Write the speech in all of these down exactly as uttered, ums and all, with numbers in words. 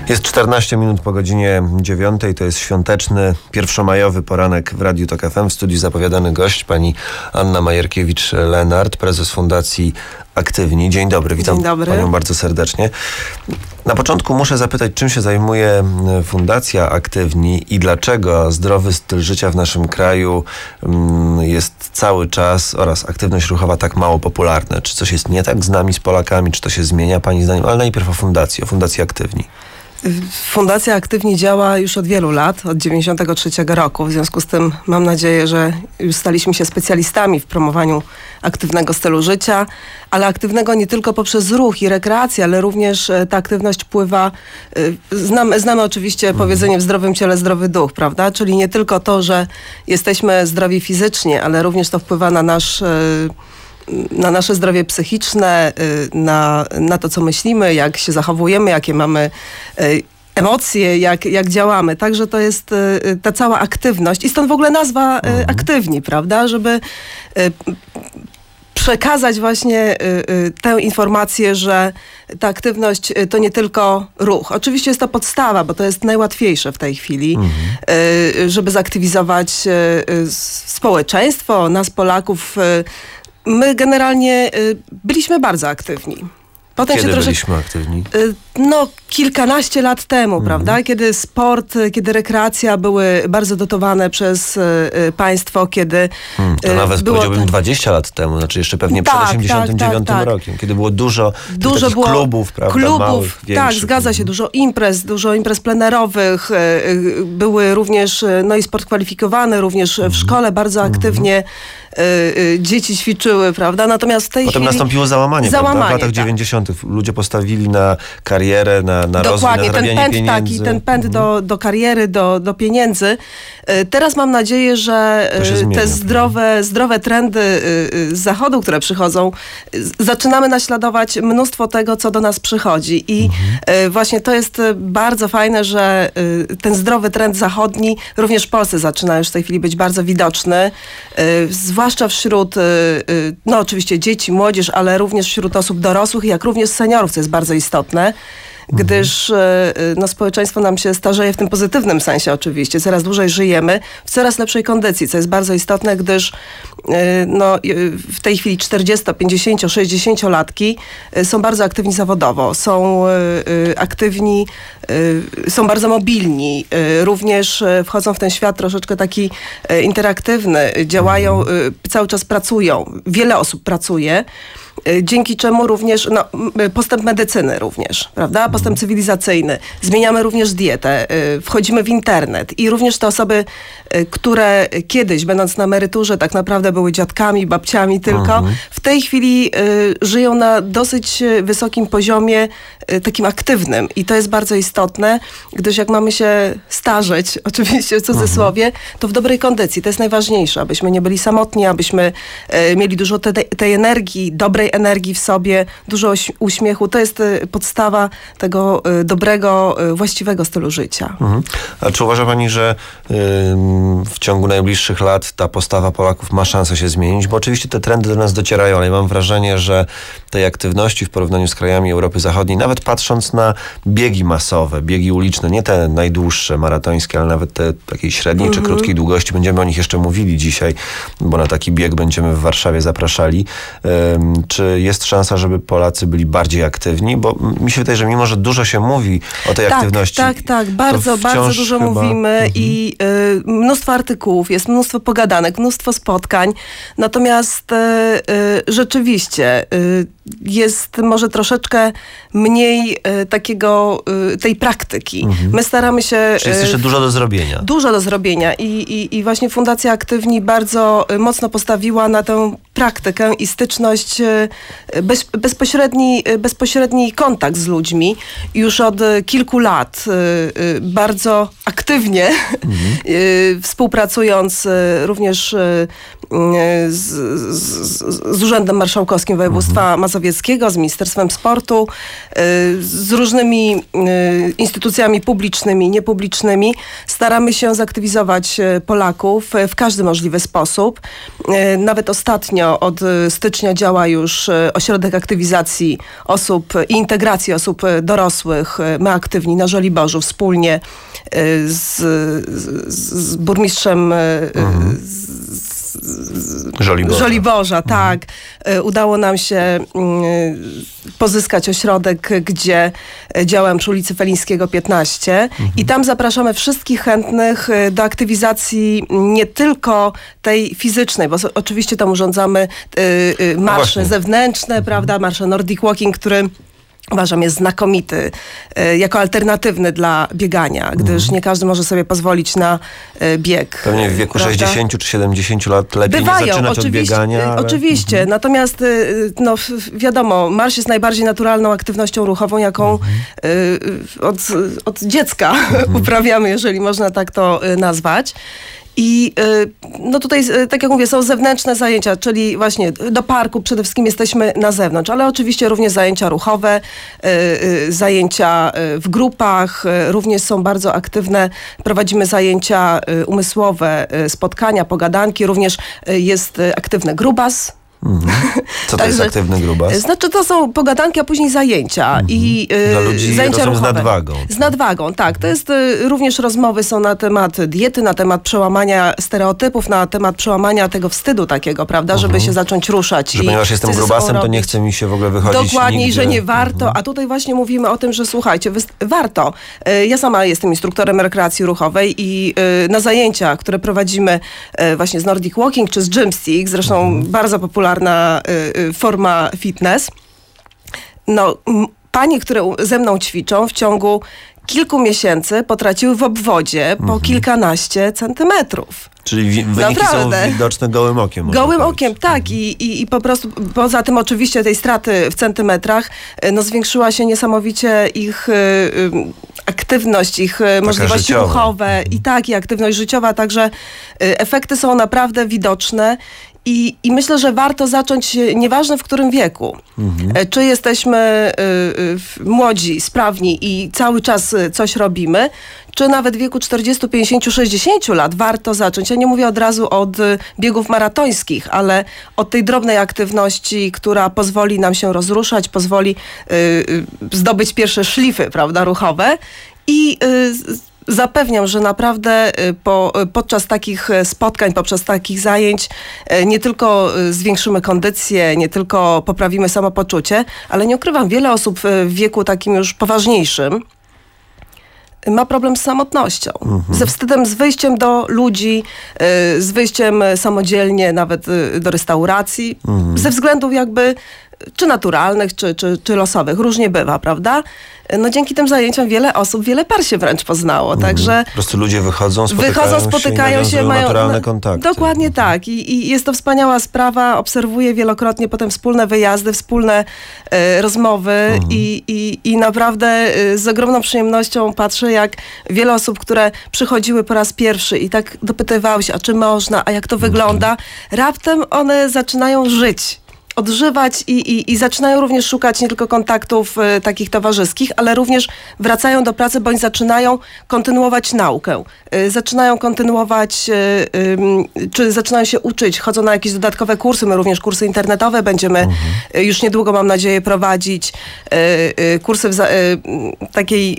Jest czternaście minut po godzinie dziewiątej. To jest świąteczny, pierwszomajowy poranek w Radiu Tok F M. W studiu zapowiadany gość, pani Anna Majerkiewicz-Lenart, prezes Fundacji Aktywni. Dzień dobry, witam Dzień dobry. panią bardzo serdecznie. Na początku muszę zapytać, czym się zajmuje Fundacja Aktywni i dlaczego zdrowy styl życia w naszym kraju jest cały czas oraz aktywność ruchowa tak mało popularne. Czy coś jest nie tak z nami, z Polakami, czy to się zmienia pani zdaniem? Ale najpierw o Fundacji, o Fundacji Aktywni. Fundacja Aktywni działa już od wielu lat, od dziewięćdziesiątego trzeciego roku. W związku z tym mam nadzieję, że już staliśmy się specjalistami w promowaniu aktywnego stylu życia, ale aktywnego nie tylko poprzez ruch i rekreację, ale również ta aktywność wpływa, znamy, znamy oczywiście powiedzenie w zdrowym ciele zdrowy duch, prawda? Czyli nie tylko to, że jesteśmy zdrowi fizycznie, ale również to wpływa na nasz na nasze zdrowie psychiczne, na, na to, co myślimy, jak się zachowujemy, jakie mamy emocje, jak, jak działamy. Także to jest ta cała aktywność i stąd w ogóle nazwa mhm. Aktywni, prawda? Żeby przekazać właśnie tę informację, że ta aktywność to nie tylko ruch. Oczywiście jest to podstawa, bo to jest najłatwiejsze w tej chwili, mhm. żeby zaktywizować społeczeństwo, nas Polaków. My generalnie y, byliśmy bardzo aktywni. Potem Kiedy się troszkę, byliśmy aktywni? Y, no, kilkanaście lat temu, mhm. prawda? Kiedy sport, kiedy rekreacja były bardzo dotowane przez y, państwo, kiedy... Hmm, to y, nawet było powiedziałbym dwadzieścia lat temu, znaczy jeszcze pewnie tak, przed osiemdziesiątym dziewiątym tak, tak, rokiem, kiedy było dużo, dużo takich było klubów, prawda? Klubów, małych, tak, większych. zgadza się, dużo imprez, dużo imprez plenerowych. Y, y, były również, y, no i sport kwalifikowany, również mhm. w szkole bardzo aktywnie y, y, dzieci ćwiczyły, prawda? Natomiast w tej Potem chwili... nastąpiło załamanie, załamanie prawda? W latach tak. dziewięćdziesiątych ludzie postawili na karierę, na, na rozwój, na Dokładnie, ten zarabianie pęd pieniędzy. taki, ten pęd do, do kariery, do, do pieniędzy. Teraz mam nadzieję, że zmienia, te zdrowe, zdrowe trendy z zachodu, które przychodzą, zaczynamy naśladować mnóstwo tego, co do nas przychodzi. I mhm. właśnie to jest bardzo fajne, że ten zdrowy trend zachodni również w Polsce zaczyna już w tej chwili być bardzo widoczny. Zwłaszcza wśród, no oczywiście dzieci, młodzież, ale również wśród osób dorosłych, jak również seniorów, co jest bardzo istotne. Gdyż no, społeczeństwo nam się starzeje w tym pozytywnym sensie oczywiście. Coraz dłużej żyjemy w coraz lepszej kondycji, co jest bardzo istotne, gdyż no, w tej chwili czterdziesto-, pięćdziesięcio-, sześćdziesięciolatki są bardzo aktywni zawodowo, są aktywni, są bardzo mobilni, również wchodzą w ten świat troszeczkę taki interaktywny, działają, cały czas pracują. Wiele osób pracuje. Dzięki czemu również no, postęp medycyny również, prawda? Postęp cywilizacyjny. Zmieniamy również dietę, wchodzimy w internet i również te osoby, które kiedyś, będąc na emeryturze, tak naprawdę były dziadkami, babciami tylko, mhm. w tej chwili żyją na dosyć wysokim poziomie, takim aktywnym. I to jest bardzo istotne, gdyż jak mamy się starzeć, oczywiście w cudzysłowie, to w dobrej kondycji. To jest najważniejsze, abyśmy nie byli samotni, abyśmy mieli dużo te, tej energii, dobrej energii w sobie, dużo uśmiechu. To jest podstawa tego dobrego, właściwego stylu życia. Mhm. A czy uważa pani, że yy, w ciągu najbliższych lat ta postawa Polaków ma szansę się zmienić? Bo oczywiście te trendy do nas docierają, ale mam wrażenie, że tej aktywności w porównaniu z krajami Europy Zachodniej, nawet patrząc na biegi masowe, biegi uliczne, nie te najdłuższe, maratońskie, ale nawet te takiej średniej mhm. czy krótkiej długości, będziemy o nich jeszcze mówili dzisiaj, bo na taki bieg będziemy w Warszawie zapraszali. Yy, czy jest szansa, żeby Polacy byli bardziej aktywni? Bo mi się wydaje, że mimo, że dużo się mówi o tej tak, aktywności. Tak, tak, bardzo, bardzo dużo chyba... mówimy mhm. i y, mnóstwo artykułów, jest mnóstwo pogadanek, mnóstwo spotkań. Natomiast y, y, rzeczywiście y, jest może troszeczkę mniej y, takiego, y, tej praktyki. Mhm. My staramy się... Czyli jest jeszcze dużo do zrobienia. Dużo do zrobienia i, i, i właśnie Fundacja Aktywni bardzo mocno postawiła na tę praktykę i styczność, bez, bezpośredni, bezpośredni kontakt z ludźmi. Już od kilku lat bardzo aktywnie mhm. współpracując również z, z, z Urzędem Marszałkowskim Województwa mhm. Mazowieckiego, z Ministerstwem Sportu, z różnymi instytucjami publicznymi, niepublicznymi. Staramy się zaktywizować Polaków w każdy możliwy sposób. Nawet ostatnio od stycznia działa już ośrodek aktywizacji osób i integracji osób dorosłych. My aktywni na Żoliborzu wspólnie z, z, z burmistrzem mhm. Żoliborza. Żoliborza, tak. Mhm. Udało nam się pozyskać ośrodek, gdzie działam przy ulicy Felińskiego piętnaście mhm. i tam zapraszamy wszystkich chętnych do aktywizacji nie tylko tej fizycznej, bo oczywiście tam urządzamy marsze no zewnętrzne, mhm. prawda, marsze Nordic Walking, który uważam, jest znakomity e, jako alternatywny dla biegania, gdyż mm. nie każdy może sobie pozwolić na e, bieg. Pewnie w wieku prawda? sześćdziesięciu czy siedemdziesięciu lat lepiej Bywają, nie zaczynać od biegania. Ale... Oczywiście, mm. natomiast no, wiadomo, marsz jest najbardziej naturalną aktywnością ruchową, jaką mm. e, od, od dziecka mm. uprawiamy, jeżeli można tak to nazwać. I no tutaj, tak jak mówię, są zewnętrzne zajęcia, czyli właśnie do parku przede wszystkim jesteśmy na zewnątrz, ale oczywiście również zajęcia ruchowe, zajęcia w grupach, również są bardzo aktywne. Prowadzimy zajęcia umysłowe, spotkania, pogadanki, również jest aktywny grubas. Mhm. Co to Także, jest aktywny grubas? Znaczy to są pogadanki, a później zajęcia. Mhm. I, y, Dla ludzi zajęcia z nadwagą. Z nadwagą, tak. To jest y, również rozmowy są na temat diety, na temat przełamania stereotypów, na temat przełamania tego wstydu takiego, prawda, mhm. żeby się zacząć ruszać. Że i ponieważ jestem grubasem, to nie chce mi się w ogóle wychodzić Dokładnie, nigdzie. że nie warto. Mhm. A tutaj właśnie mówimy o tym, że słuchajcie, warto. Y, ja sama jestem instruktorem rekreacji ruchowej i y, na zajęcia, które prowadzimy y, właśnie z Nordic Walking czy z Gymstick, zresztą mhm. bardzo popularna na y, forma fitness. No, m, panie, które ze mną ćwiczą w ciągu kilku miesięcy potraciły w obwodzie mhm. po kilkanaście centymetrów. Czyli wi- wyniki Naprawdę. są widoczne gołym okiem. Gołym okiem, tak. I, i, I po prostu poza tym oczywiście tej straty w centymetrach, no zwiększyła się niesamowicie ich y, y, aktywność, ich Taka możliwości życiowa. ruchowe mhm. i tak, i aktywność życiowa, także y, efekty są naprawdę widoczne. I, I myślę, że warto zacząć, nieważne w którym wieku. Mhm. Czy jesteśmy y, y, młodzi, sprawni i cały czas coś robimy, czy nawet w wieku czterdziestu, pięćdziesięciu, sześćdziesięciu lat warto zacząć. Ja nie mówię od razu od biegów maratońskich, ale od tej drobnej aktywności, która pozwoli nam się rozruszać, pozwoli y, y, zdobyć pierwsze szlify, prawda, ruchowe. I y, Zapewniam, że naprawdę po, podczas takich spotkań, podczas takich zajęć nie tylko zwiększymy kondycję, nie tylko poprawimy samopoczucie, ale nie ukrywam, wiele osób w wieku takim już poważniejszym ma problem z samotnością, mhm. ze wstydem, z wyjściem do ludzi, z wyjściem samodzielnie nawet do restauracji, mhm. ze względów jakby czy naturalnych, czy, czy, czy losowych. Różnie bywa, prawda? No dzięki tym zajęciom wiele osób, wiele par się wręcz poznało, mhm. także... Po prostu ludzie wychodzą, spotykają wychodzą, spotykają się, się mają naturalne no, kontakty. Dokładnie mhm. tak. I, I jest to wspaniała sprawa. Obserwuję wielokrotnie potem wspólne wyjazdy, wspólne e, rozmowy mhm. i, i, i naprawdę e, z ogromną przyjemnością patrzę, jak wiele osób, które przychodziły po raz pierwszy i tak dopytywały się, a czy można, a jak to mhm. wygląda, raptem one zaczynają żyć. Odżywać i, i, i zaczynają również szukać nie tylko kontaktów y, takich towarzyskich, ale również wracają do pracy, bądź zaczynają kontynuować naukę. Y, zaczynają kontynuować, y, y, czy zaczynają się uczyć, chodzą na jakieś dodatkowe kursy. My również kursy internetowe będziemy mhm. y, już niedługo, mam nadzieję, prowadzić. Y, y, kursy w za, y, takiej...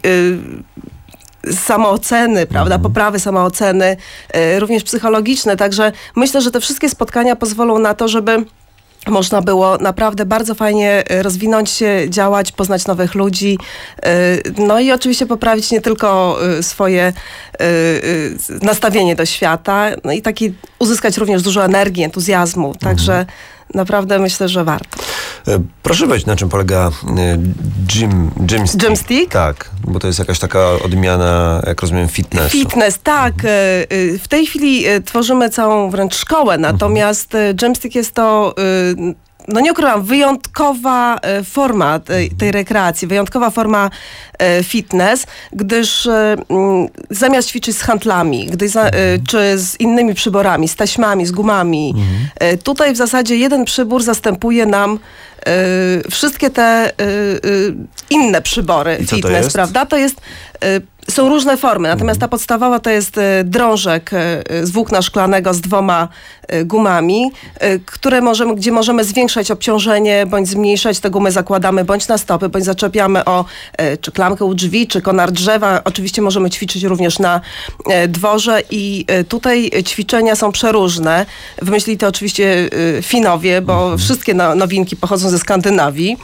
Y, samooceny, prawda, mhm. poprawy samooceny, y, również psychologiczne. Także myślę, że te wszystkie spotkania pozwolą na to, żeby można było naprawdę bardzo fajnie rozwinąć się, działać, poznać nowych ludzi, no i oczywiście poprawić nie tylko swoje nastawienie do świata, no i taki uzyskać również dużo energii, entuzjazmu, także mhm. naprawdę myślę, że warto. Proszę powiedzieć, na czym polega gym, gymstick? Gymstick? Tak, bo to jest jakaś taka odmiana, jak rozumiem, fitnessu. Fitness, tak. W tej chwili tworzymy całą wręcz szkołę, natomiast mhm. gymstick jest to... No nie ukrywam, wyjątkowa forma tej, tej rekreacji, wyjątkowa forma fitness, gdyż zamiast ćwiczyć z handlami, gdy za, czy z innymi przyborami, z taśmami, z gumami, mhm. tutaj w zasadzie jeden przybór zastępuje nam y, wszystkie te y, y, inne przybory I co to fitness, jest? prawda? To jest... Y, Są różne formy, natomiast ta podstawowa to jest e, drążek e, z włókna szklanego z dwoma e, gumami, e, które możemy, gdzie możemy zwiększać obciążenie, bądź zmniejszać. Te gumy zakładamy bądź na stopy, bądź zaczepiamy o e, czy klamkę u drzwi, czy konar drzewa. Oczywiście możemy ćwiczyć również na e, dworze i e, tutaj ćwiczenia są przeróżne. Wymyślili to oczywiście e, Finowie, bo mhm. wszystkie no, nowinki pochodzą ze Skandynawii.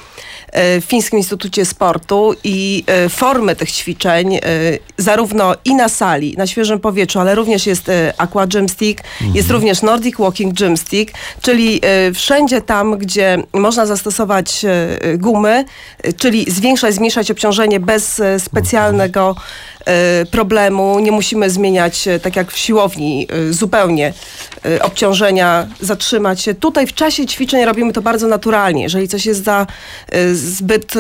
W Fińskim Instytucie Sportu i e, formy tych ćwiczeń e, zarówno i na sali, na świeżym powietrzu, ale również jest e, aqua gymstick, mhm. jest również Nordic walking gymstick, czyli e, wszędzie tam, gdzie można zastosować e, gumy, e, czyli zwiększać, zmniejszać obciążenie bez e, specjalnego e, problemu. Nie musimy zmieniać, e, tak jak w siłowni, e, zupełnie e, obciążenia, zatrzymać się. Tutaj w czasie ćwiczeń robimy to bardzo naturalnie. Jeżeli coś jest za e, zbyt,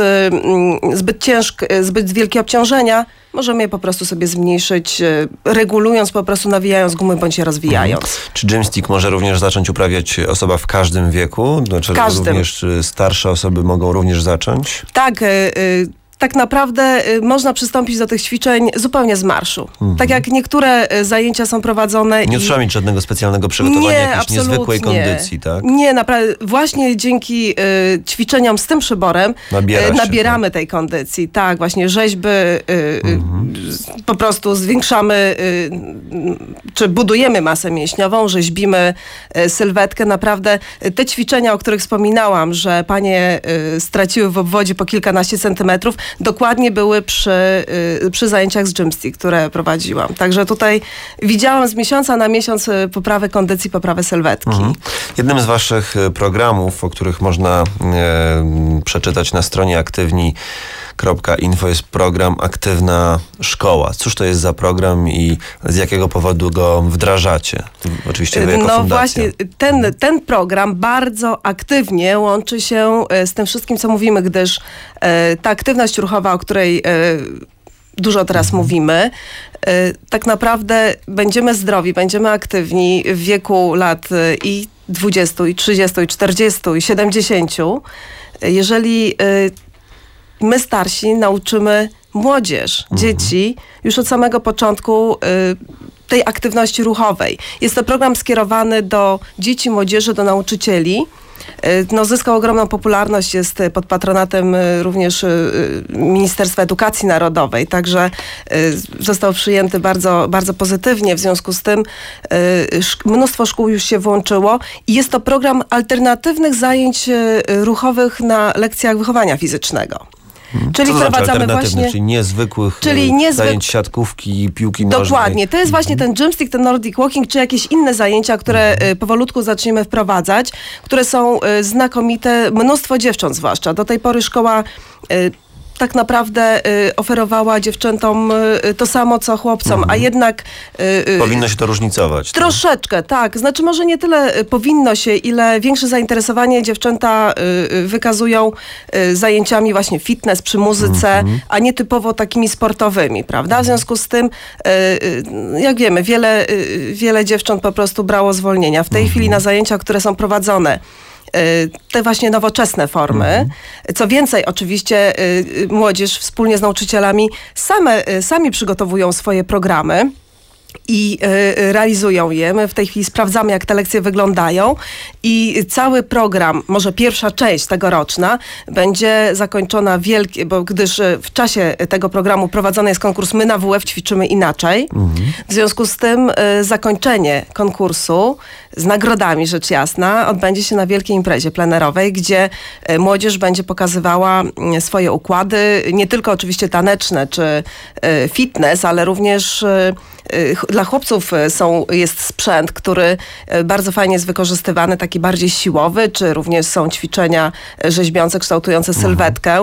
zbyt ciężkie, zbyt wielkie obciążenia, możemy je po prostu sobie zmniejszyć, regulując, po prostu nawijając gumy, bądź je rozwijając. Mhm. Czy gymstick może również zacząć uprawiać osoba w każdym wieku? Znaczy, każdym. Również starsze osoby mogą również zacząć? Tak, y, y, tak naprawdę y, można przystąpić do tych ćwiczeń zupełnie z marszu. Mhm. Tak jak niektóre y, zajęcia są prowadzone. Nie i... trzeba mieć żadnego specjalnego przygotowania, nie, jakiejś niezwykłej kondycji, tak? Nie, naprawdę. Właśnie dzięki y, ćwiczeniom z tym przyborem Nabiera y, się, nabieramy tak? tej kondycji. Tak, właśnie rzeźby y, mhm. y, po prostu zwiększamy, y, czy budujemy masę mięśniową, rzeźbimy y, sylwetkę. Naprawdę y, te ćwiczenia, o których wspominałam, że panie y, straciły w obwodzie po kilkanaście centymetrów, dokładnie były przy, y, przy zajęciach z gymstick, które prowadziłam. Także tutaj widziałam z miesiąca na miesiąc y, poprawę kondycji, poprawę sylwetki. Mhm. Jednym z waszych programów, o których można e, przeczytać na stronie aktywni kropka info jest program Aktywna Szkoła. Cóż to jest za program i z jakiego powodu go wdrażacie? Oczywiście wy jako no fundacja. właśnie, ten, ten program bardzo aktywnie łączy się z tym wszystkim, co mówimy, gdyż e, ta aktywność ruchowa, o której e, dużo teraz mhm. mówimy, e, tak naprawdę będziemy zdrowi, będziemy aktywni w wieku lat e, i dwudziestu, i trzydziestu, i czterdziestu, i siedemdziesięciu. Jeżeli e, my starsi nauczymy młodzież, mhm. dzieci już od samego początku y, tej aktywności ruchowej. Jest to program skierowany do dzieci, młodzieży, do nauczycieli. Y, no, zyskał ogromną popularność, jest pod patronatem y, również y, Ministerstwa Edukacji Narodowej, także y, został przyjęty bardzo, bardzo pozytywnie. W związku z tym y, szk- mnóstwo szkół już się włączyło i jest to program alternatywnych zajęć y, ruchowych na lekcjach wychowania fizycznego. Czyli Co to znaczy wprowadzamy właśnie... Czyli niezwykłych czyli niezwyk... zajęć siatkówki, piłki nożnej. Dokładnie. To jest właśnie ten gymstick, ten Nordic walking, czy jakieś inne zajęcia, które mhm. powolutku zaczniemy wprowadzać, które są znakomite. Mnóstwo dziewcząt zwłaszcza. Do tej pory szkoła tak naprawdę y, oferowała dziewczętom y, to samo, co chłopcom, mhm. a jednak... Y, powinno się to różnicować. Troszeczkę, tak? tak. Znaczy może nie tyle y, powinno się, ile większe zainteresowanie dziewczęta y, wykazują y, zajęciami właśnie fitness przy muzyce, mhm. a nie typowo takimi sportowymi, prawda? W związku z tym, y, y, jak wiemy, wiele, y, wiele dziewcząt po prostu brało zwolnienia. W tej mhm. chwili na zajęcia, które są prowadzone, te właśnie nowoczesne formy. Mhm. Co więcej, oczywiście młodzież wspólnie z nauczycielami same, sami przygotowują swoje programy i y, realizują je. My w tej chwili sprawdzamy, jak te lekcje wyglądają i cały program, może pierwsza część tegoroczna, będzie zakończona wielkie, bo gdyż w czasie tego programu prowadzony jest konkurs My na W F ćwiczymy inaczej. Mhm. W związku z tym y, zakończenie konkursu z nagrodami, rzecz jasna, odbędzie się na wielkiej imprezie plenerowej, gdzie y, młodzież będzie pokazywała y, swoje układy, nie tylko oczywiście taneczne czy y, fitness, ale również y, dla chłopców są, jest sprzęt, który bardzo fajnie jest wykorzystywany, taki bardziej siłowy, czy również są ćwiczenia rzeźbiące, kształtujące sylwetkę.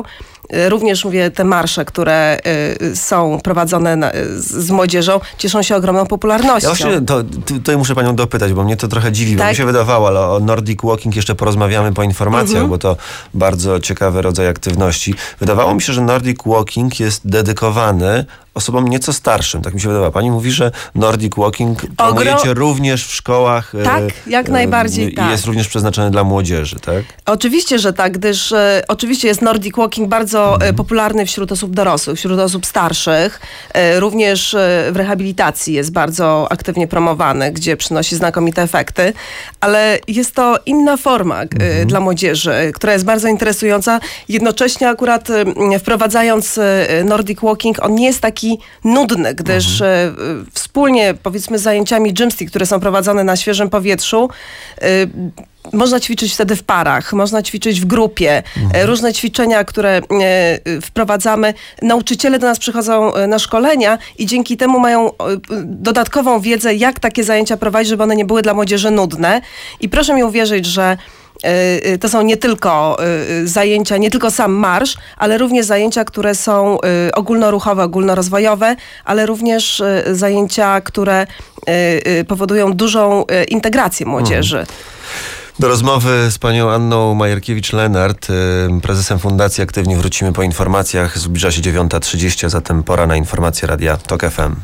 Również mówię, te marsze, które y, są prowadzone na, z, z młodzieżą, cieszą się ogromną popularnością. Ja właśnie to, tutaj muszę panią dopytać, bo mnie to trochę dziwi, tak? Bo mi się wydawało, ale o Nordic Walking jeszcze porozmawiamy po informacjach, mhm. bo to bardzo ciekawy rodzaj aktywności. Wydawało mi się, że Nordic Walking jest dedykowany osobom nieco starszym, tak mi się wydawało. Pani mówi, że Nordic Walking promujecie Ogro... również w szkołach. Tak, e, jak najbardziej i tak. jest również przeznaczony dla młodzieży, tak? Oczywiście, że tak, gdyż e, oczywiście jest Nordic Walking bardzo mhm. e, popularny wśród osób dorosłych, wśród osób starszych. E, również e, w rehabilitacji jest bardzo aktywnie promowany, gdzie przynosi znakomite efekty, ale jest to inna forma e, mhm. dla młodzieży, która jest bardzo interesująca. Jednocześnie akurat e, wprowadzając e, Nordic Walking, on nie jest taki nudny, gdyż mhm. y, wspólnie, powiedzmy, z zajęciami gymstick, które są prowadzone na świeżym powietrzu, y, można ćwiczyć wtedy w parach, można ćwiczyć w grupie. Mhm. Różne ćwiczenia, które y, wprowadzamy. Nauczyciele do nas przychodzą na szkolenia i dzięki temu mają y, dodatkową wiedzę, jak takie zajęcia prowadzić, żeby one nie były dla młodzieży nudne. I proszę mi uwierzyć, że to są nie tylko zajęcia, nie tylko sam marsz, ale również zajęcia, które są ogólnoruchowe, ogólnorozwojowe, ale również zajęcia, które powodują dużą integrację młodzieży. Hmm. Do rozmowy z panią Anną Majerkiewicz-Lenart, prezesem Fundacji Aktywni, wrócimy po informacjach. Zbliża się dziewiąta trzydzieści, a zatem pora na informacje Radia Tok F M.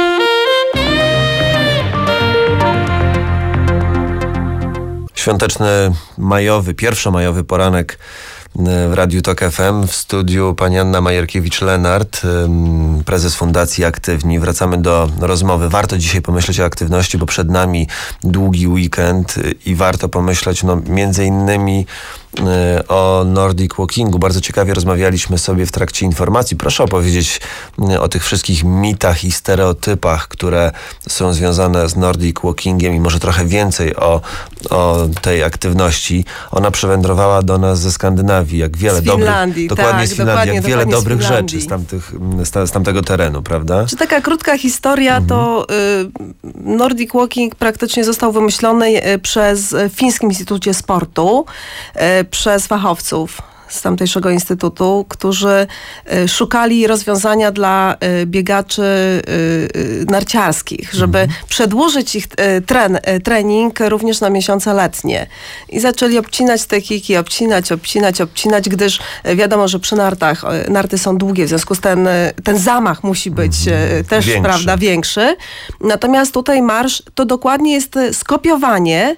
Świąteczny, majowy, pierwszomajowy poranek w Radiu Tok F M. W studiu pani Anna Majerkiewicz-Lenart, prezes Fundacji Aktywni. Wracamy do rozmowy. Warto dzisiaj pomyśleć o aktywności, bo przed nami długi weekend i warto pomyśleć no, między innymi o Nordic Walkingu. Bardzo ciekawie rozmawialiśmy sobie w trakcie informacji. Proszę opowiedzieć o tych wszystkich mitach i stereotypach, które są związane z Nordic Walkingiem i może trochę więcej o, o tej aktywności. Ona przywędrowała do nas ze Skandynawii, jak wiele z dobrych... Finlandii, dokładnie tak, z Finlandii, dokładnie, jak wiele dokładnie dobrych rzeczy z, tamtych, z, z tamtego terenu, prawda? Czy taka krótka historia, mhm. to y, Nordic Walking praktycznie został wymyślony y, przez Fińskim Instytucie Sportu, y, przez fachowców z tamtejszego instytutu, którzy y, szukali rozwiązania dla y, biegaczy y, y, narciarskich, żeby mhm. przedłużyć ich y, tren, y, trening również na miesiące letnie. I zaczęli obcinać te kiki, obcinać, obcinać, obcinać, gdyż y, wiadomo, że przy nartach y, narty są długie, w związku z ten, y, ten zamach musi być y, też większy. Prawda, większy. Natomiast tutaj marsz to dokładnie jest skopiowanie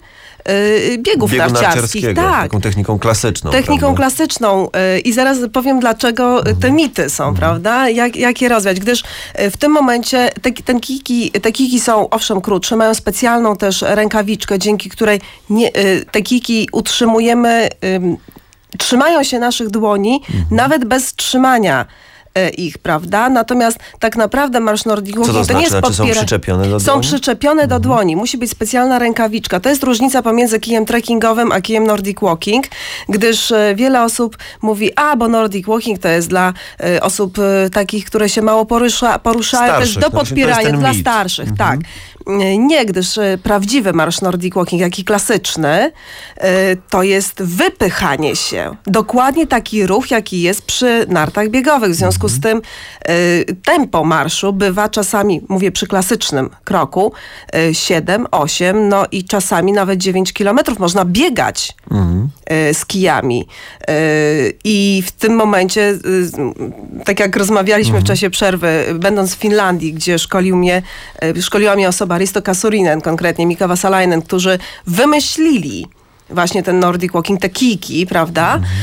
biegów Biegu narciarskich. Tak. Taką techniką klasyczną. Techniką prawda? klasyczną. I zaraz powiem, dlaczego mhm. te mity są, mhm. prawda? Jak, jak je rozwiać? Gdyż w tym momencie te, ten kiki, te kiki są owszem krótsze, mają specjalną też rękawiczkę, dzięki której nie, te kiki utrzymujemy, trzymają się naszych dłoni, mhm. nawet bez trzymania ich, prawda? Natomiast tak naprawdę marsz Nordic Walking to, to, to nie jest znaczy, podpiera... są przyczepione do Są dłoni? przyczepione do mhm. dłoni. Musi być specjalna rękawiczka. To jest różnica pomiędzy kijem trekkingowym a kijem Nordic Walking, gdyż wiele osób mówi, a bo Nordic Walking to jest dla y, osób y, takich, które się mało porusza, poruszają, to jest do podpierania, no, dla mit. starszych. Mhm. Tak. Nie, gdyż prawdziwy marsz Nordic Walking, jak i klasyczny, to jest wypychanie się. Dokładnie taki ruch, jaki jest przy nartach biegowych. W związku z tym tempo marszu bywa czasami, mówię przy klasycznym kroku, siedem, osiem, no i czasami nawet dziewięć kilometrów można biegać mhm. z kijami. I w tym momencie, tak jak rozmawialiśmy mhm. w czasie przerwy, będąc w Finlandii, gdzie szkolił mnie, szkoliła mnie osoba Risto Kasurinen, konkretnie Mika Vasalainen, którzy wymyślili właśnie ten Nordic Walking, te kiki, prawda? Mhm.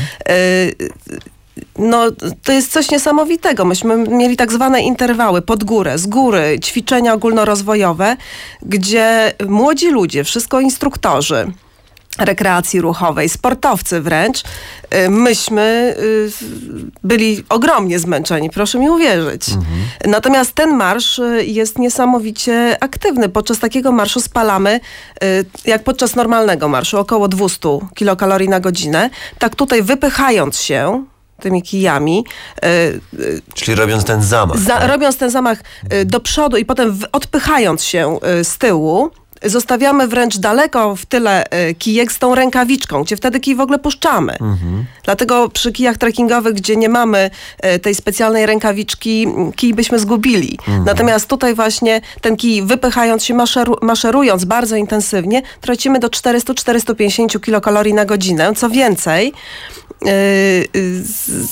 No, to jest coś niesamowitego. Myśmy mieli tak zwane interwały pod górę, z góry, ćwiczenia ogólnorozwojowe, gdzie młodzi ludzie, wszystko instruktorzy rekreacji ruchowej, sportowcy wręcz, myśmy byli ogromnie zmęczeni, proszę mi uwierzyć. Mhm. Natomiast ten marsz jest niesamowicie aktywny. Podczas takiego marszu spalamy, jak podczas normalnego marszu, około dwieście kilokalorii na godzinę. Tak tutaj wypychając się tymi kijami. Czyli robiąc ten zamach. Za, tak? Robiąc ten zamach do przodu i potem w, odpychając się z tyłu, zostawiamy wręcz daleko w tyle kijek z tą rękawiczką, gdzie wtedy kij w ogóle puszczamy. Mhm. Dlatego przy kijach trekkingowych, gdzie nie mamy tej specjalnej rękawiczki, kij byśmy zgubili. Mhm. Natomiast tutaj właśnie ten kij wypychając się, maszeru, maszerując bardzo intensywnie, tracimy do czterysta do czterystu pięćdziesięciu kilokalorii na godzinę. Co więcej, yy, z,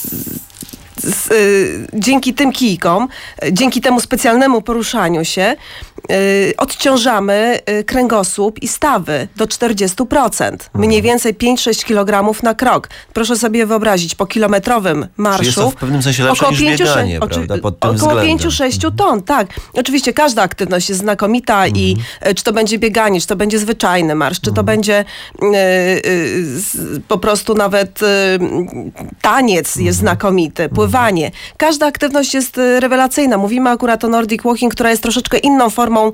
Z, y, dzięki tym kijkom, y, dzięki temu specjalnemu poruszaniu się y, odciążamy y, kręgosłup i stawy do czterdziestu procent. Mniej więcej pięć do sześciu kilogramów na krok. Proszę sobie wyobrazić, po kilometrowym marszu Czyli jest to w pewnym sensie lepsze niż bieganie, prawda? Pod tym około względem. pięć do sześciu ton, tak. Oczywiście każda aktywność jest znakomita mhm. i y, czy to będzie bieganie, czy to będzie zwyczajny marsz, czy to mhm. będzie y, y, z, po prostu nawet y, taniec mhm. jest znakomity, pływanie. Każda aktywność jest rewelacyjna. Mówimy akurat o Nordic Walking, która jest troszeczkę inną formą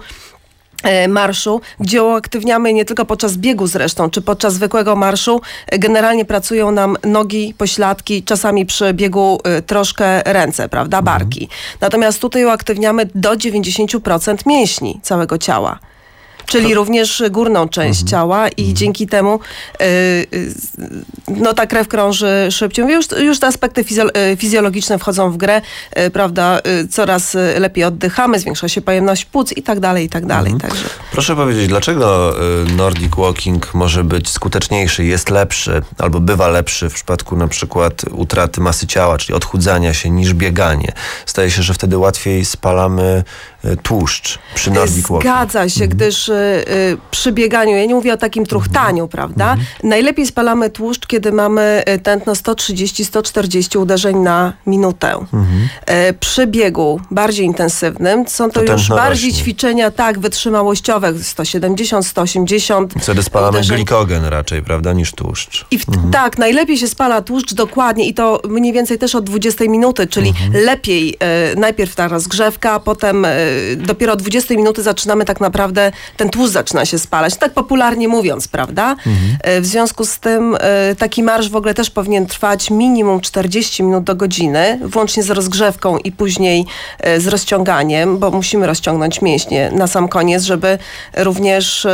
marszu, gdzie uaktywniamy nie tylko podczas biegu zresztą, czy podczas zwykłego marszu. Generalnie pracują nam nogi, pośladki, czasami przy biegu troszkę ręce, prawda, barki. Natomiast tutaj uaktywniamy do dziewięćdziesięciu procent mięśni całego ciała. Czyli to... również górną część mhm. ciała i mhm. dzięki temu y, y, no ta krew krąży szybciej. Już, już te aspekty fizjo- fizjologiczne wchodzą w grę, y, prawda, y, coraz lepiej oddychamy, zwiększa się pojemność płuc i tak dalej, i tak dalej. Mhm. Także. Proszę powiedzieć, dlaczego y, Nordic Walking może być skuteczniejszy, jest lepszy albo bywa lepszy w przypadku na przykład utraty masy ciała, czyli odchudzania się, niż bieganie? Staje się, że wtedy łatwiej spalamy y, tłuszcz przy Nordic Walking. Zgadza się, mhm. gdyż y, y, przy bieganiu, ja nie mówię o takim truchtaniu, prawda? Mhm. Najlepiej spalamy tłuszcz, kiedy mamy tętno sto trzydzieści do stu czterdziestu uderzeń na minutę. Mhm. Y, przy biegu bardziej intensywnym są to, to już bardziej rośnie. ćwiczenia tak wytrzymałościowe, sto siedemdziesiąt do stu osiemdziesięciu. Wtedy spalamy uderzeń. glikogen raczej, prawda, niż tłuszcz. I w, mhm. Tak, najlepiej się spala tłuszcz dokładnie i to mniej więcej też od dwudziestej minuty, czyli mhm. lepiej y, najpierw ta rozgrzewka, potem y, dopiero od dwudziestej minuty zaczynamy tak naprawdę, ten tłuszcz zaczyna się spalać, tak popularnie mówiąc, prawda? Mhm. W związku z tym taki marsz w ogóle też powinien trwać minimum czterdzieści minut do godziny, włącznie z rozgrzewką i później z rozciąganiem, bo musimy rozciągnąć mięśnie na sam koniec, żeby również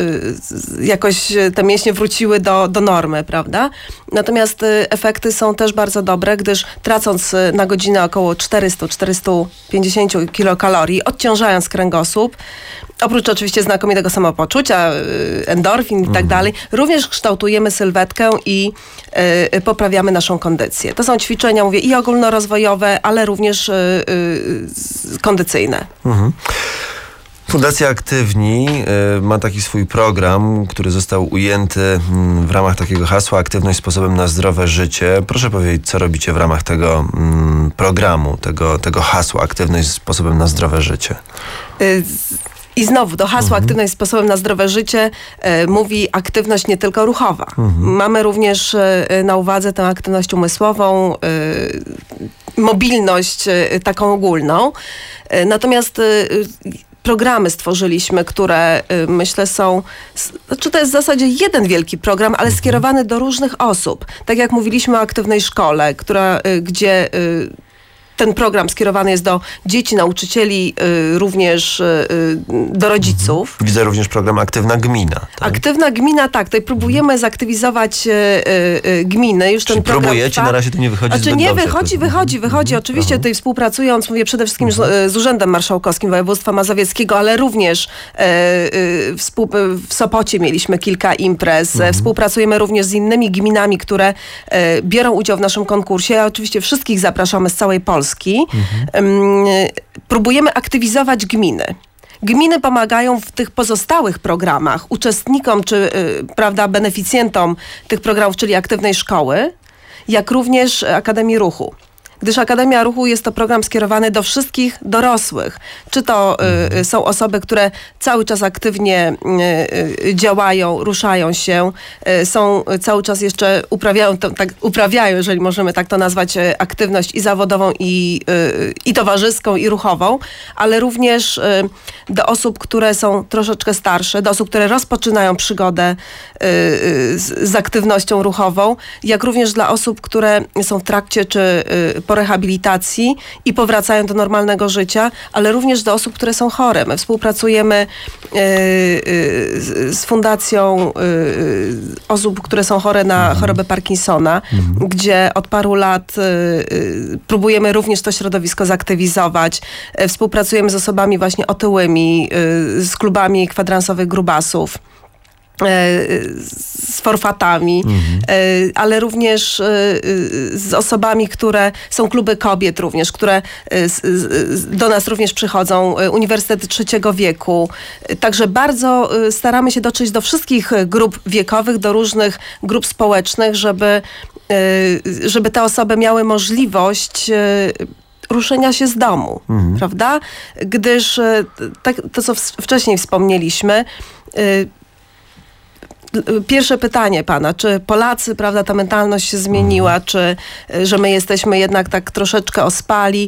jakoś te mięśnie wróciły do, do normy, prawda? Natomiast efekty są też bardzo dobre, gdyż tracąc na godzinę około czterysta do czterystu pięćdziesięciu kilokalorii, odciążając kręgosłup, oprócz oczywiście znakomitego samopoczucia, endorfin i tak mhm. dalej, również kształtujemy sylwetkę i y, poprawiamy naszą kondycję. To są ćwiczenia, mówię, i ogólnorozwojowe, ale również y, y, kondycyjne. Mhm. Fundacja Aktywni y, ma taki swój program, który został ujęty y, w ramach takiego hasła Aktywność sposobem na zdrowe życie. Proszę powiedzieć, co robicie w ramach tego y, programu, tego, tego hasła Aktywność sposobem na zdrowe życie? Y- I znowu do hasła mhm. aktywność sposobem na zdrowe życie e, mówi aktywność nie tylko ruchowa. Mhm. Mamy również e, na uwadze tę aktywność umysłową, e, mobilność e, taką ogólną. E, natomiast e, programy stworzyliśmy, które y, myślę są, znaczy to jest w zasadzie jeden wielki program, ale skierowany do różnych osób. Tak jak mówiliśmy o aktywnej szkole, która, y, gdzie y, ten program skierowany jest do dzieci, nauczycieli, y, również y, do rodziców. Widzę również program Aktywna Gmina. Tak? Aktywna Gmina, tak. Tutaj próbujemy zaktywizować y, y, gminy. Już Czyli ten program próbujecie, trwa. na razie to nie wychodzi znaczy, zbyt nie, dobrze. wychodzi, wychodzi, wychodzi. Mhm. Oczywiście tutaj współpracując, mówię przede wszystkim z, z Urzędem Marszałkowskim Województwa Mazowieckiego, ale również y, y, współ, w Sopocie mieliśmy kilka imprez. Mhm. Współpracujemy również z innymi gminami, które y, biorą udział w naszym konkursie. Ja oczywiście wszystkich zapraszamy z całej Polski. Mhm. Próbujemy aktywizować gminy. Gminy pomagają w tych pozostałych programach uczestnikom czy prawda, beneficjentom tych programów, czyli Aktywnej Szkoły, jak również Akademii Ruchu. Gdyż Akademia Ruchu jest to program skierowany do wszystkich dorosłych. Czy to y, są osoby, które cały czas aktywnie y, y, działają, ruszają się, y, są cały czas jeszcze uprawiają, to, tak, uprawiają, jeżeli możemy tak to nazwać, aktywność i zawodową, i, y, i towarzyską, i ruchową, ale również y, do osób, które są troszeczkę starsze, do osób, które rozpoczynają przygodę y, y, z, z aktywnością ruchową, jak również dla osób, które są w trakcie czy y, po rehabilitacji i powracają do normalnego życia, ale również do osób, które są chore. My współpracujemy y, y, z fundacją y, osób, które są chore na mhm. chorobę Parkinsona, mhm. gdzie od paru lat y, y, próbujemy również to środowisko zaktywizować. Y, współpracujemy z osobami właśnie otyłymi, y, z klubami kwadransowych grubasów, z forfatami, mhm. ale również z osobami, które są kluby kobiet również, które do nas również przychodzą, Uniwersytet Trzeciego Wieku. Także bardzo staramy się dotrzeć do wszystkich grup wiekowych, do różnych grup społecznych, żeby, żeby te osoby miały możliwość ruszenia się z domu, mhm. prawda? Gdyż tak, to, co wcześniej wspomnieliśmy, pierwsze pytanie pana, czy Polacy, prawda, ta mentalność się zmieniła, mhm. czy że my jesteśmy jednak tak troszeczkę ospali.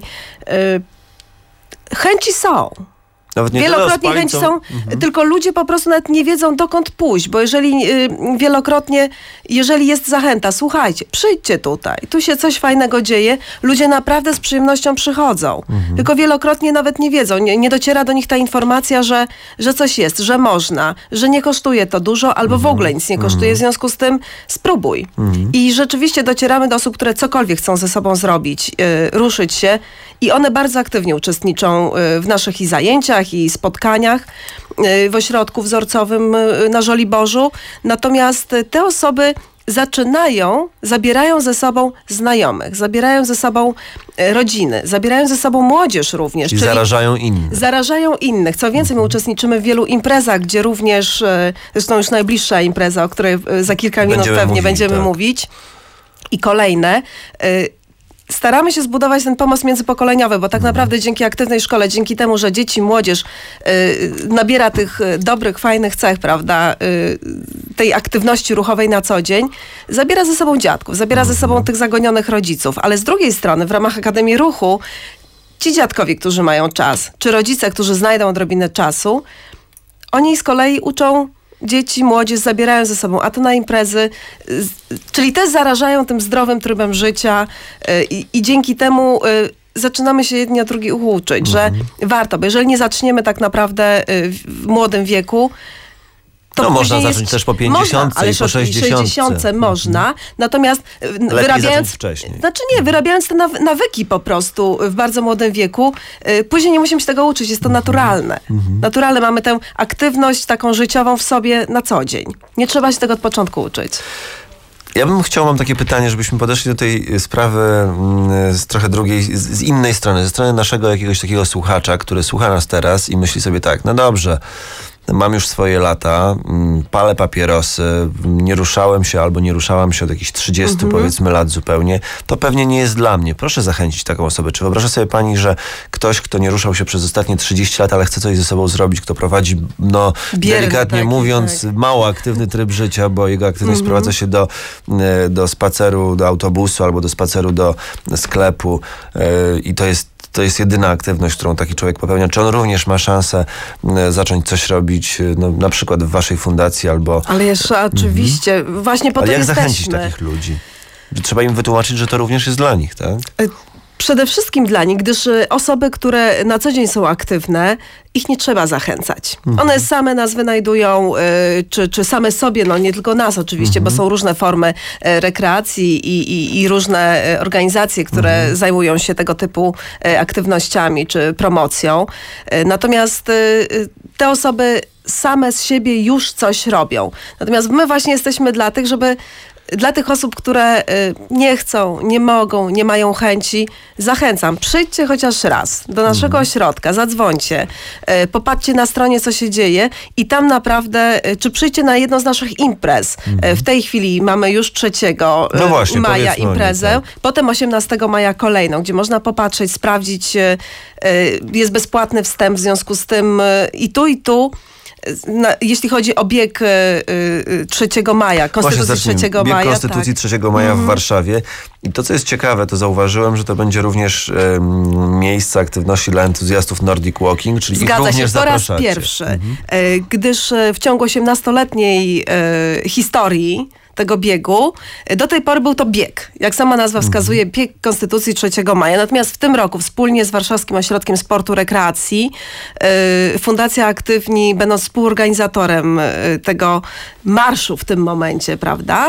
Chęci są. Nawet nie Wielokrotnie chęci są, mhm. tylko ludzie po prostu nawet nie wiedzą, dokąd pójść, bo jeżeli y, wielokrotnie, jeżeli jest zachęta, słuchajcie, przyjdźcie tutaj, tu się coś fajnego dzieje, ludzie naprawdę z przyjemnością przychodzą. Mhm. Tylko wielokrotnie nawet nie wiedzą, nie, nie dociera do nich ta informacja, że, że coś jest, że można, że nie kosztuje to dużo, albo mhm. w ogóle nic nie kosztuje, mhm. w związku z tym spróbuj. Mhm. I rzeczywiście docieramy do osób, które cokolwiek chcą ze sobą zrobić, y, ruszyć się i one bardzo aktywnie uczestniczą y, w naszych i zajęciach, i spotkaniach w ośrodku wzorcowym na Żoliborzu. Natomiast te osoby zaczynają, zabierają ze sobą znajomych, zabierają ze sobą rodziny, zabierają ze sobą młodzież również. Czyli, czyli zarażają innych. Zarażają innych. Co więcej, my uczestniczymy w wielu imprezach, gdzie również, zresztą już najbliższa impreza, o której za kilka minut będziemy pewnie mówili, będziemy tak. mówić, i kolejne. Staramy się zbudować ten pomost międzypokoleniowy, bo tak naprawdę dzięki aktywnej szkole, dzięki temu, że dzieci, młodzież y, nabiera tych dobrych, fajnych cech, prawda, y, tej aktywności ruchowej na co dzień, zabiera ze sobą dziadków, zabiera ze sobą tych zagonionych rodziców, ale z drugiej strony w ramach Akademii Ruchu ci dziadkowie, którzy mają czas, czy rodzice, którzy znajdą odrobinę czasu, oni z kolei uczą dzieci, młodzież, zabierają ze sobą, a to na imprezy, czyli też zarażają tym zdrowym trybem życia i, i dzięki temu zaczynamy się jedni od drugich uczyć, że mhm. warto, bo jeżeli nie zaczniemy tak naprawdę w młodym wieku, to no można zacząć jest, też po pięćdziesiątce i po sześćdziesiątce. Mm. Można, natomiast Lepiej wyrabiając, wcześniej. Znaczy nie, wyrabiając te nawyki po prostu w bardzo młodym wieku, y, później nie musimy się tego uczyć, jest to mm. naturalne. Mm-hmm. Naturalne, mamy tę aktywność taką życiową w sobie na co dzień. Nie trzeba się tego od początku uczyć. Ja bym chciał, mam takie pytanie, żebyśmy podeszli do tej sprawy z trochę drugiej, z, z innej strony, ze strony naszego jakiegoś takiego słuchacza, który słucha nas teraz i myśli sobie tak, no dobrze, mam już swoje lata, palę papierosy, nie ruszałem się albo nie ruszałam się od jakichś trzydziestu mhm. powiedzmy lat zupełnie, to pewnie nie jest dla mnie. Proszę zachęcić taką osobę. Czy wyobraża sobie pani, że ktoś, kto nie ruszał się przez ostatnie trzydzieści lat, ale chce coś ze sobą zrobić, kto prowadzi, no Bierny, delikatnie taki, mówiąc, tak. mało aktywny tryb życia, bo jego aktywność mhm. sprowadza się do, do spaceru, do autobusu albo do spaceru do sklepu i to jest To jest jedyna aktywność, którą taki człowiek popełnia. Czy on również ma szansę zacząć coś robić, no, na przykład w waszej fundacji albo... Ale jeszcze oczywiście, mhm. właśnie po to Ale jak jesteśmy. zachęcić takich ludzi? Że trzeba im wytłumaczyć, że to również jest dla nich, tak? Przede wszystkim dla nich, gdyż osoby, które na co dzień są aktywne, ich nie trzeba zachęcać. Mhm. One same nas wynajdują, y, czy, czy same sobie, no nie tylko nas oczywiście, mhm. bo są różne formy y, rekreacji i, i, i różne y, organizacje, które mhm. zajmują się tego typu y, aktywnościami czy promocją. Y, natomiast y, te osoby same z siebie już coś robią. Natomiast my właśnie jesteśmy dla tych, żeby dla tych osób, które y, nie chcą, nie mogą, nie mają chęci, zachęcam, przyjdźcie chociaż raz do naszego mm. ośrodka, zadzwońcie, y, popatrzcie na stronie, co się dzieje i tam naprawdę, y, czy przyjdźcie na jedną z naszych imprez. Mm. Y, w tej chwili mamy już trzeciego no właśnie, maja imprezę, tak. Potem osiemnastego maja kolejną, gdzie można popatrzeć, sprawdzić, y, y, jest bezpłatny wstęp, w związku z tym y, i tu, i tu. Na, jeśli chodzi o bieg y, y, trzeciego maja, Konstytucji trzeciego maja. Bieg Konstytucji tak. trzeciego maja mm. w Warszawie. I to, co jest ciekawe, to zauważyłem, że to będzie również y, miejsce aktywności dla entuzjastów Nordic Walking, czyli Zgadza ich również się, po raz pierwszy. Mm-hmm. Y, gdyż y, w ciągu osiemnastoletniej y, historii tego biegu. Do tej pory był to bieg. Jak sama nazwa wskazuje, bieg Konstytucji trzeciego maja. Natomiast w tym roku wspólnie z Warszawskim Ośrodkiem Sportu i Rekreacji y, Fundacja Aktywni, będąc współorganizatorem y, tego marszu w tym momencie, prawda,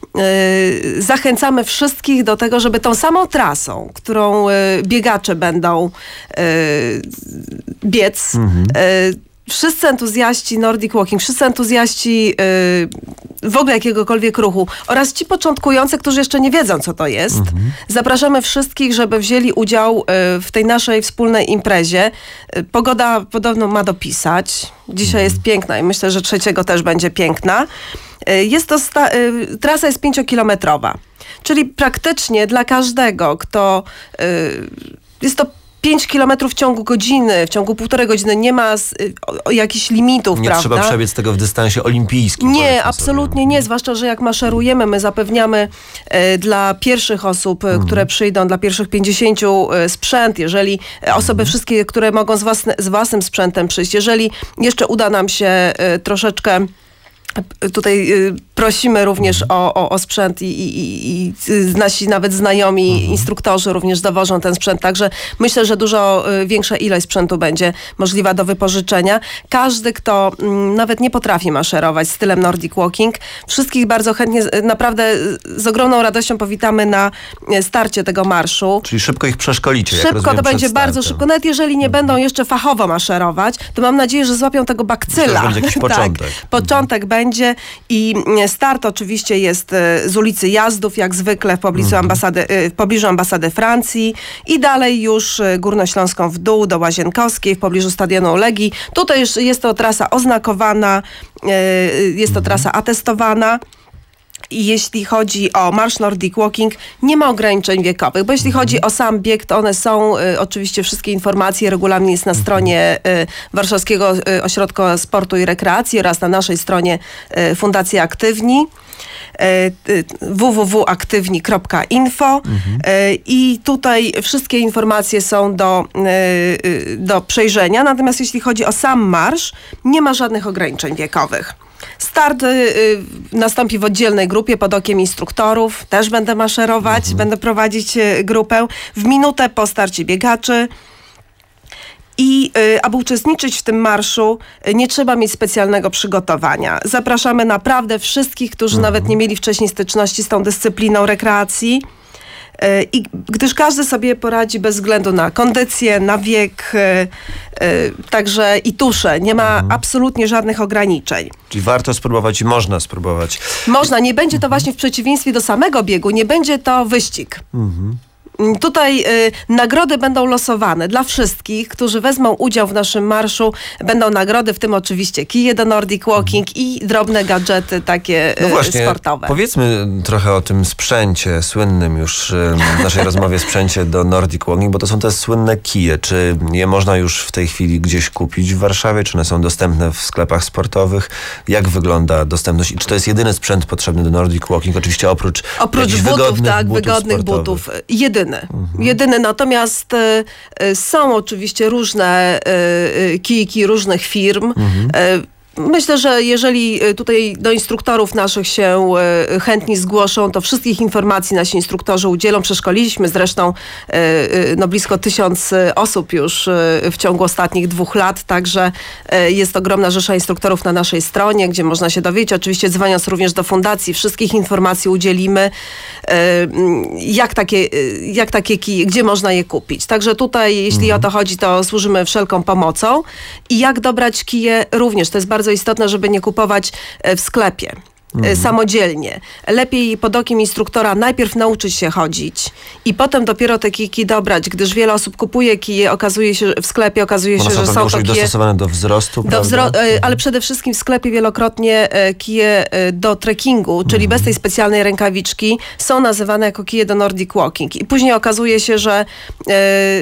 y, zachęcamy wszystkich do tego, żeby tą samą trasą, którą y, biegacze będą y, biec, Mhm. y, wszyscy entuzjaści Nordic Walking, wszyscy entuzjaści yy, w ogóle jakiegokolwiek ruchu oraz ci początkujący, którzy jeszcze nie wiedzą, co to jest. Mhm. Zapraszamy wszystkich, żeby wzięli udział yy, w tej naszej wspólnej imprezie. Yy, pogoda podobno ma dopisać. Dzisiaj mhm. jest piękna i myślę, że trzeciego też będzie piękna. Yy, jest to sta- yy, trasa jest pięciokilometrowa, czyli praktycznie dla każdego, kto... Yy, jest to pięć kilometrów w ciągu godziny, w ciągu półtorej godziny, nie ma z, o, o jakichś limitów, nie prawda? Nie trzeba przebiec tego w dystansie olimpijskim. Nie, absolutnie nie, zwłaszcza, że jak maszerujemy, my zapewniamy e, dla pierwszych osób, mhm. które przyjdą, dla pierwszych pięćdziesięciu e, sprzęt, jeżeli e, osoby mhm. wszystkie, które mogą z, własne, z własnym sprzętem przyjść, jeżeli jeszcze uda nam się e, troszeczkę tutaj y, prosimy również o, o, o sprzęt i, i, i nasi nawet znajomi mhm. instruktorzy również dowożą ten sprzęt, także myślę, że dużo y, większa ilość sprzętu będzie możliwa do wypożyczenia. Każdy, kto y, nawet nie potrafi maszerować stylem Nordic Walking, wszystkich bardzo chętnie, naprawdę z ogromną radością powitamy na starcie tego marszu. Czyli szybko ich przeszkolicie. Szybko, jak rozumiem, to będzie bardzo szybko. Nawet jeżeli nie mhm. będą jeszcze fachowo maszerować, to mam nadzieję, że złapią tego bakcyla. To będzie jakiś początek. Tak, początek mhm. będzie i start oczywiście jest z ulicy Jazdów, jak zwykle w pobliżu, mhm. ambasady, w pobliżu ambasady Francji i dalej już Górnośląską w dół do Łazienkowskiej, w pobliżu stadionu Legii. Tutaj już jest to trasa oznakowana, jest to mhm. trasa atestowana. I jeśli chodzi o Marsz Nordic Walking, nie ma ograniczeń wiekowych, bo jeśli mhm. chodzi o sam bieg, to one są, y, oczywiście wszystkie informacje, regulamin jest na stronie y, Warszawskiego y, Ośrodka Sportu i Rekreacji oraz na naszej stronie y, Fundacji Aktywni. w w w kropka aktywni kropka info mhm. i tutaj wszystkie informacje są do, do przejrzenia. Natomiast jeśli chodzi o sam marsz, nie ma żadnych ograniczeń wiekowych. Start y, y, nastąpi w oddzielnej grupie pod okiem instruktorów. Też będę maszerować, mhm. będę prowadzić y, grupę. W minutę po starcie biegaczy. I y, aby uczestniczyć w tym marszu, y, nie trzeba mieć specjalnego przygotowania. Zapraszamy naprawdę wszystkich, którzy mhm. nawet nie mieli wcześniej styczności z tą dyscypliną rekreacji. I gdyż każdy sobie poradzi bez względu na kondycję, na wiek, yy, yy, także i tusze. Nie ma mhm. absolutnie żadnych ograniczeń. Czyli warto spróbować i można spróbować. Można. Nie będzie to właśnie w przeciwieństwie do samego biegu, nie będzie to wyścig. Mhm. Tutaj y, nagrody będą losowane dla wszystkich, którzy wezmą udział w naszym marszu. Będą nagrody, w tym oczywiście kije do Nordic Walking mhm. i drobne gadżety takie no właśnie, sportowe. Powiedzmy trochę o tym sprzęcie, słynnym już w naszej rozmowie sprzęcie do Nordic Walking, bo to są te słynne kije. Czy je można już w tej chwili gdzieś kupić w Warszawie? Czy one są dostępne w sklepach sportowych? Jak wygląda dostępność? I czy to jest jedyny sprzęt potrzebny do Nordic Walking? Oczywiście oprócz Oprócz butów, wygodnych tak, butów wygodnych sportowych. butów. Jedyny. Mhm. Jedyny, natomiast y, y, są oczywiście różne y, y, kijki różnych firm. Mhm. Y, Myślę, że jeżeli tutaj do instruktorów naszych się chętni zgłoszą, to wszystkich informacji nasi instruktorzy udzielą. Przeszkoliliśmy zresztą no, blisko tysiąc osób już w ciągu ostatnich dwóch lat, także jest ogromna rzesza instruktorów na naszej stronie, gdzie można się dowiedzieć. Oczywiście dzwoniąc również do fundacji, wszystkich informacji udzielimy, jak takie, jak takie kije, gdzie można je kupić. Także tutaj, jeśli mhm. o to chodzi, to służymy wszelką pomocą. I jak dobrać kije również, to jest bardzo istotne, żeby nie kupować w sklepie. Mhm. Samodzielnie. Lepiej pod okiem instruktora najpierw nauczyć się chodzić i potem dopiero te kijki dobrać, gdyż wiele osób kupuje kije, okazuje się w sklepie, okazuje One się, są że są to kije dostosowane do wzrostu, do wzro- ale przede wszystkim w sklepie wielokrotnie kije do trekkingu, czyli mhm. bez tej specjalnej rękawiczki, są nazywane jako kije do Nordic Walking i później okazuje się, że e,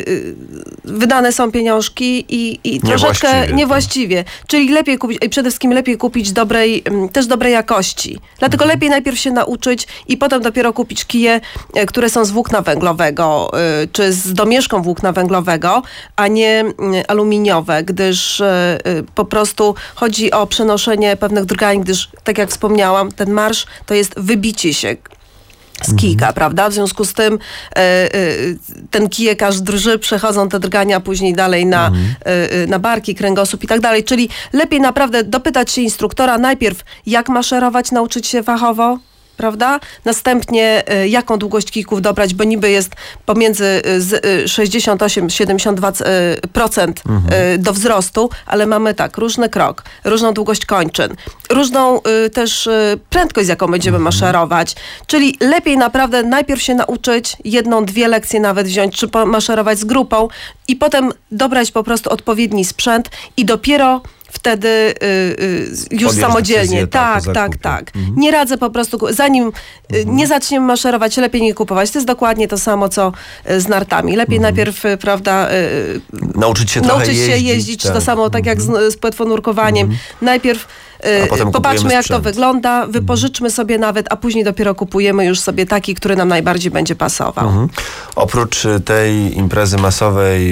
wydane są pieniążki i, i troszeczkę niewłaściwie, czyli lepiej kupić, i przede wszystkim lepiej kupić dobrej, też dobrej jakości długości. Dlatego mhm. lepiej najpierw się nauczyć i potem dopiero kupić kije, które są z włókna węglowego, czy z domieszką włókna węglowego, a nie aluminiowe, gdyż po prostu chodzi o przenoszenie pewnych drgań, gdyż, tak jak wspomniałam, ten marsz to jest wybicie się z kijka, mhm. prawda? W związku z tym e, e, ten kijek aż drży, przechodzą te drgania później dalej na, mhm. e, na barki, kręgosłup i tak dalej. Czyli lepiej naprawdę dopytać się instruktora najpierw, jak maszerować, nauczyć się fachowo, prawda? Następnie y, jaką długość kijków dobrać, bo niby jest pomiędzy y, sześćdziesiąt osiem do siedemdziesięciu dwóch procent mhm. y, do wzrostu, ale mamy tak, różny krok, różną długość kończyn, różną y, też y, prędkość, z jaką będziemy mhm. maszerować. Czyli lepiej naprawdę najpierw się nauczyć, jedną, dwie lekcje nawet wziąć, czy maszerować z grupą i potem dobrać po prostu odpowiedni sprzęt i dopiero wtedy y, y, już Podjąć samodzielnie. Tak, tak, tak. Mhm. Nie radzę po prostu, zanim mhm. nie zaczniemy maszerować, lepiej nie kupować. To jest dokładnie to samo, co z nartami. Lepiej mhm. najpierw, prawda, y, nauczyć się nauczyć trochę się jeździć. jeździć Tak. To samo, tak jak z, z płetwonurkowaniem. Mhm. Najpierw y, popatrzmy, jak to wygląda, wypożyczmy sobie nawet, a później dopiero kupujemy już sobie taki, który nam najbardziej będzie pasował. Mhm. Oprócz tej imprezy masowej,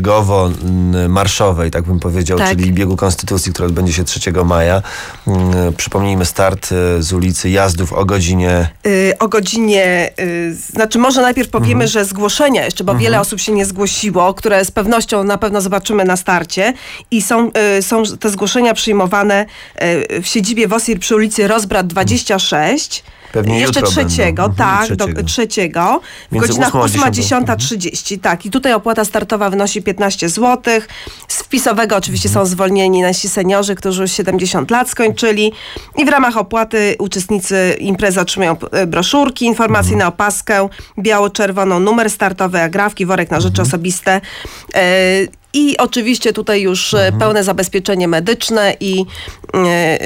biegowo-marszowej, tak bym powiedział, tak. czyli biegu Konstytucji, który odbędzie się trzeciego maja. Przypomnijmy start z ulicy Jazdów o godzinie... Yy, o godzinie... Yy, znaczy może najpierw powiemy, mhm. że zgłoszenia jeszcze, bo mhm. wiele osób się nie zgłosiło, które z pewnością na pewno zobaczymy na starcie i są, yy, są te zgłoszenia przyjmowane yy, w siedzibie WOSIR przy ulicy Rozbrat dwadzieścia sześć. Pewnie Jeszcze trzeciego, będą. tak, trzeciego. do trzeciego, w Między godzinach ósma dziesiąta trzydzieści, tak. I tutaj opłata startowa wynosi piętnaście złotych. Z wpisowego oczywiście mhm. są zwolnieni nasi seniorzy, którzy już siedemdziesiąt lat skończyli. I w ramach opłaty uczestnicy imprezy otrzymują broszurki informacyjne, mhm. opaskę biało-czerwoną, numer startowy, agrafki, worek na rzeczy mhm. osobiste. Yy, I oczywiście tutaj już mhm. pełne zabezpieczenie medyczne i yy,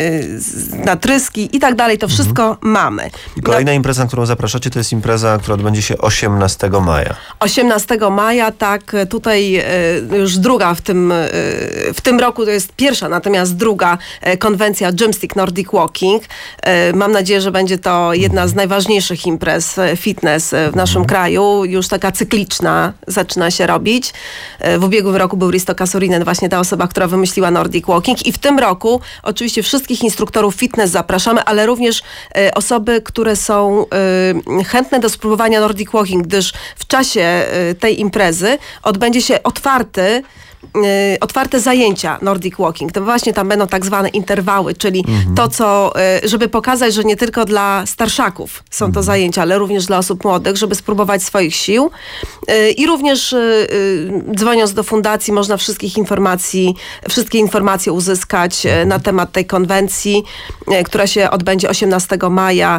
yy, natryski i tak dalej. To wszystko mhm. mamy. I kolejna no, impreza, na którą zapraszacie, to jest impreza, która odbędzie się osiemnastego maja. osiemnastego maja, tak. Tutaj yy, już druga w tym, yy, w tym roku, to jest pierwsza, natomiast druga yy, konwencja Gymstick Nordic Walking. Yy, mam nadzieję, że będzie to jedna mhm. z najważniejszych imprez fitness w naszym mhm. kraju. Już taka cykliczna zaczyna się robić. Yy, w ubiegłym roku był Risto Kasurinen, właśnie ta osoba, która wymyśliła Nordic Walking i w tym roku oczywiście wszystkich instruktorów fitness zapraszamy, ale również y, osoby, które są y, chętne do spróbowania Nordic Walking, gdyż w czasie y, tej imprezy odbędzie się otwarty Y, otwarte zajęcia Nordic Walking. To właśnie tam będą tak zwane interwały, czyli mhm. to, co, y, żeby pokazać, że nie tylko dla starszaków są to mhm. zajęcia, ale również dla osób młodych, żeby spróbować swoich sił. Y, I również y, y, dzwoniąc do fundacji można wszystkich informacji, wszystkie informacje uzyskać mhm. y, na temat tej konwencji, y, która się odbędzie osiemnastego maja.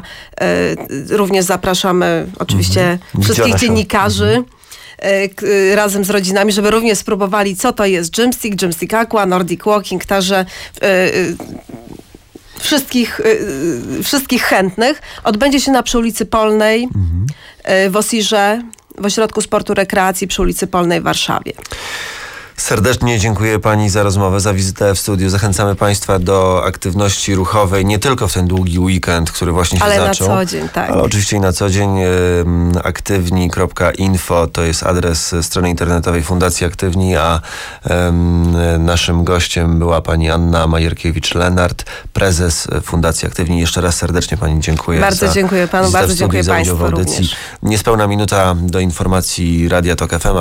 Y, również zapraszamy oczywiście mhm. wszystkich dziennikarzy. Mhm. razem z rodzinami, żeby również spróbowali, co to jest Gymstick, Gymstick Aqua, Nordic Walking, także yy, yy, wszystkich, yy, wszystkich chętnych. Odbędzie się na przy ulicy Polnej, mhm. yy, w Osirze, w Ośrodku Sportu Rekreacji przy ulicy Polnej w Warszawie. Serdecznie dziękuję pani za rozmowę, za wizytę w studiu. Zachęcamy państwa do aktywności ruchowej, nie tylko w ten długi weekend, który właśnie się ale zaczął. Ale na co dzień, tak. Ale oczywiście i na co dzień. aktywni kropka info to jest adres strony internetowej Fundacji Aktywni, a um, naszym gościem była pani Anna Majierkiewicz-Lenart, prezes Fundacji Aktywni. Jeszcze raz serdecznie pani dziękuję. Bardzo za dziękuję panu, bardzo dziękuję państwu również. Niespełna minuta do informacji Radia Tok F M.